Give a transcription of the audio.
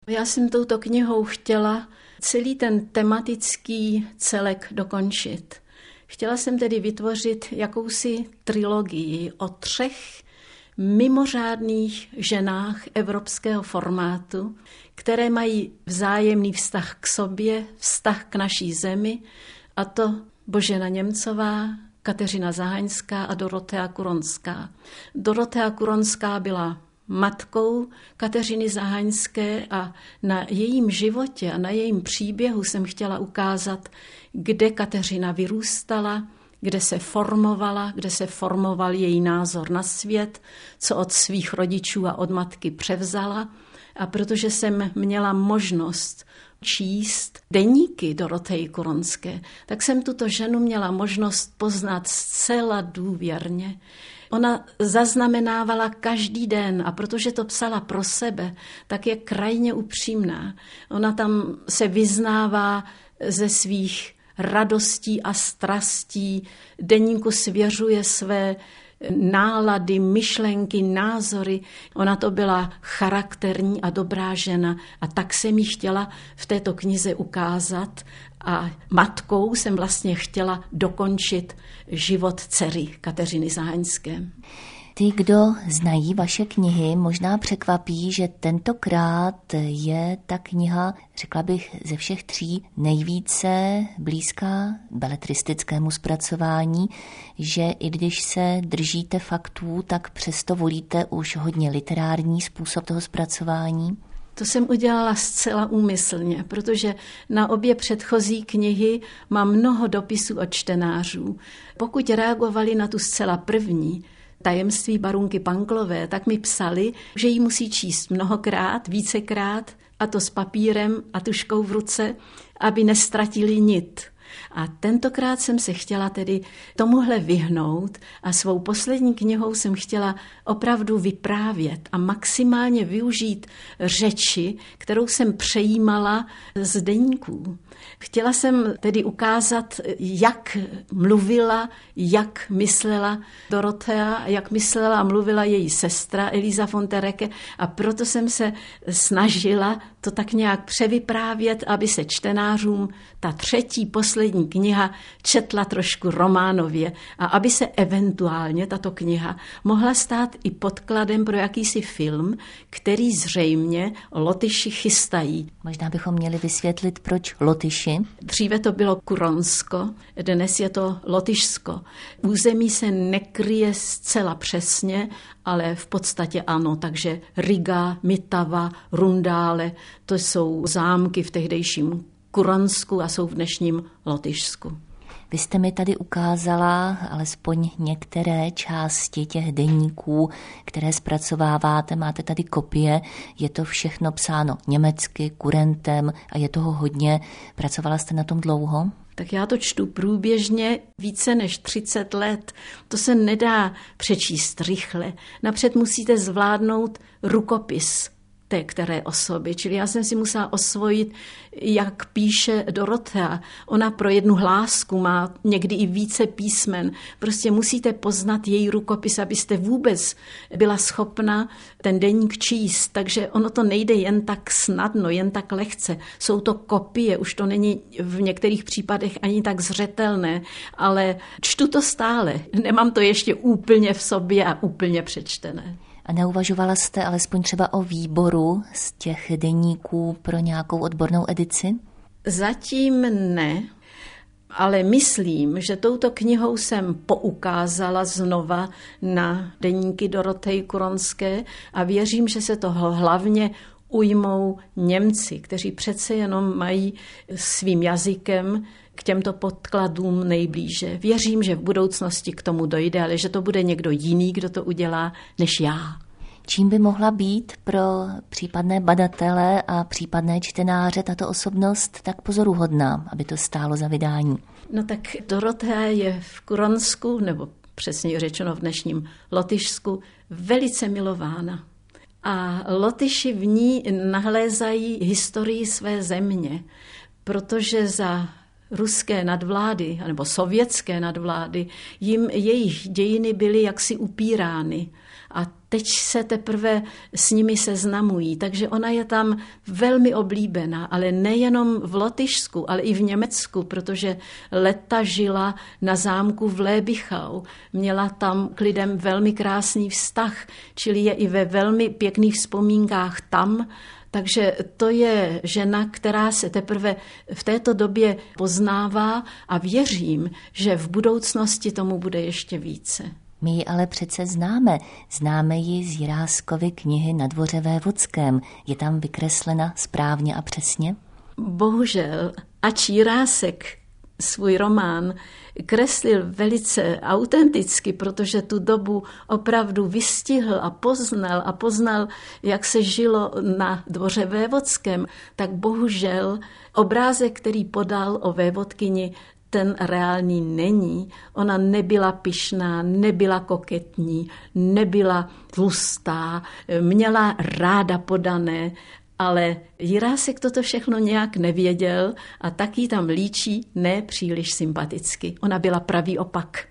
Já jsem touto knihou chtěla celý ten tematický celek dokončit. Chtěla jsem tedy vytvořit jakousi trilogii o 3 mimořádných ženách evropského formátu, které mají vzájemný vztah k sobě, vztah k naší zemi, a to Božena Němcová, Kateřina Zahaňská a Dorotea Kuronská. Dorotea Kuronská byla matkou Kateřiny Zahaňské a na jejím životě a na jejím příběhu jsem chtěla ukázat, kde Kateřina vyrůstala, kde se formovala, kde se formoval její názor na svět, co od svých rodičů a od matky převzala. A protože jsem měla možnost číst deníky Dorotey Kuronské, tak jsem tuto ženu měla možnost poznat zcela důvěrně. Ona zaznamenávala každý den a protože to psala pro sebe, tak je krajně upřímná. Ona tam se vyznává ze svých radostí a strastí, deníku svěřuje své nálady, myšlenky, názory. Ona to byla charakterní a dobrá žena a tak jsem jí chtěla v této knize ukázat a matkou jsem vlastně chtěla dokončit život dcery Kateřiny Zahaňské. Ty, kdo znají vaše knihy, možná překvapí, že tentokrát je ta kniha, řekla bych, ze všech 3 nejvíce blízká beletristickému zpracování, že i když se držíte faktů, tak přesto volíte už hodně literární způsob toho zpracování. To jsem udělala zcela úmyslně, protože na obě předchozí knihy mám mnoho dopisů od čtenářů. Pokud reagovali na tu zcela první, Tajemství barunky Panklové, tak mi psali, že ji musí číst mnohokrát, vícekrát, a to s papírem a tužkou v ruce, aby nestratili nit. A tentokrát jsem se chtěla tedy tomuhle vyhnout a svou poslední knihou jsem chtěla opravdu vyprávět a maximálně využít řeči, kterou jsem přejímala z deníků. Chtěla jsem tedy ukázat, jak mluvila, jak myslela Dorotea, jak myslela a mluvila její sestra Eliza von Tereke a proto jsem se snažila to tak nějak převyprávět, aby se čtenářům ta 3. poslední kniha četla trošku románově a aby se eventuálně tato kniha mohla stát i podkladem pro jakýsi film, který zřejmě Lotyši chystají. Možná bychom měli vysvětlit, proč Lotyši. Dříve to bylo Kuronsko, dnes je to Lotyšsko. Území se nekryje zcela přesně, ale v podstatě ano, takže Riga, Mitava, Rundále, to jsou zámky v tehdejším Kuronsku a jsou v dnešním Lotyšsku. Vy jste mi tady ukázala alespoň některé části těch deníků, které zpracováváte, máte tady kopie, je to všechno psáno německy, kurentem a je toho hodně. Pracovala jste na tom dlouho? Tak já to čtu průběžně více než 30 let. To se nedá přečíst rychle. Napřed musíte zvládnout rukopis té které osoby. Čili já jsem si musela osvojit, jak píše Dorotea. Ona pro jednu hlásku má někdy i více písmen. Prostě musíte poznat její rukopis, abyste vůbec byla schopna ten deník číst. Takže ono to nejde jen tak snadno, jen tak lehce. Jsou to kopie, už to není v některých případech ani tak zřetelné, ale čtu to stále. Nemám to ještě úplně v sobě a úplně přečtené. A neuvažovala jste alespoň třeba o výboru z těch deníků pro nějakou odbornou edici? Zatím ne, ale myslím, že touto knihou jsem poukázala znova na deníky Dorotey Kuronské a věřím, že se toho hlavně ujmou Němci, kteří přece jenom mají svým jazykem k těmto podkladům nejblíže. Věřím, že v budoucnosti k tomu dojde, ale že to bude někdo jiný, kdo to udělá, než já. Čím by mohla být pro případné badatele a případné čtenáře tato osobnost tak pozoruhodná, aby to stálo za vydání? No tak Dorotea je v Kuronsku, nebo přesně řečeno v dnešním Lotyšsku, velice milována. A Lotyši v ní nahlézají historii své země, protože za ruské nadvlády, nebo sovětské nadvlády, jim jejich dějiny byly jaksi upírány. a teď se teprve s nimi seznamují. Takže ona je tam velmi oblíbená, ale nejenom v Lotyšsku, ale i v Německu, protože leta žila na zámku v Lébichau. Měla tam k lidem velmi krásný vztah, čili je i ve velmi pěkných vzpomínkách tam. Takže to je žena, která se teprve v této době poznává a věřím, že v budoucnosti tomu bude ještě více. My ji ale přece známe. Známe ji z Jiráskovy knihy Na dvoře vévodském. Je tam vykreslena správně a přesně? Bohužel, ač Jirásek svůj román kreslil velice autenticky, protože tu dobu opravdu vystihl a poznal, jak se žilo na dvoře vévodském, tak bohužel obrázek, který podal o vévodkyni, ten reálný není. Ona nebyla pyšná, nebyla koketní, nebyla tlustá, měla ráda podané, ale Jirásek toto všechno nějak nevěděl a taky tam líčí nepříliš sympaticky. Ona byla pravý opak.